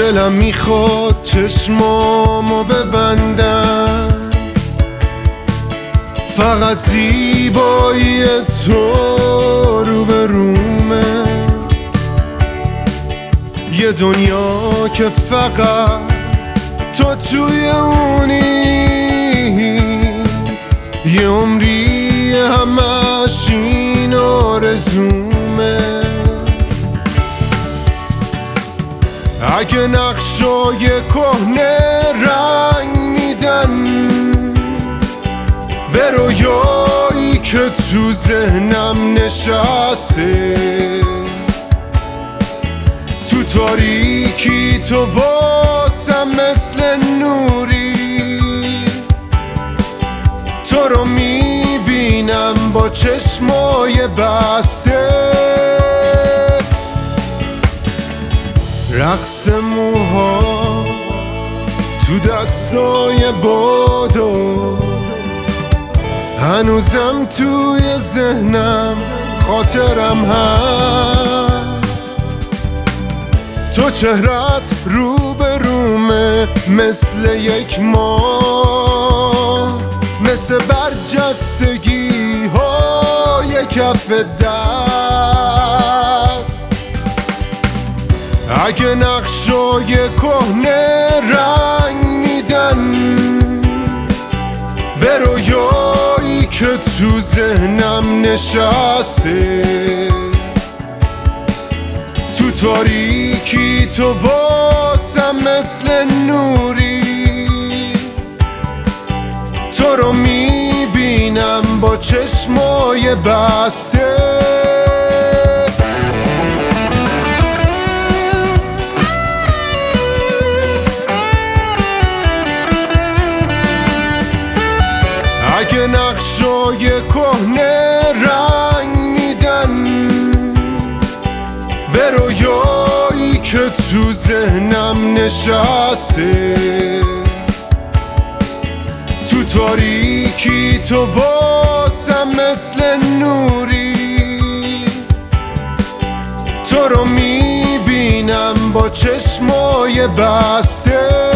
دلم میخواد چشمامو ببندم، فقط زیبایی تو روبرومه. یه دنیا که فقط تو توی اونی، یه عمری همش این آرزومه. اگه نقشای کهنه رنگ میدن به رویایی که تو ذهنم نشسته، تو تاریکی تو واسم مثل نوری، تو رو میبینم با چشمای بسته. رقص موها تو دستای بادو، هنوزم توی ذهنم خاطرم هست. تو چهرت روبرومه مثل یک ماه، مثل برجستگی های کف دست. اگه نقشای کهنه رنگ میدن به رویایی که تو ذهنم نشسته، تو تاریکی تو واسم مثل نوری، تو رو میبینم با چشمای بسته. اگه نقشای کهنه رنگ میدن به رویایی که تو ذهنم نشسته، تو تاریکی تو واسم مثل نوری، تو رو میبینم با چشمای بسته.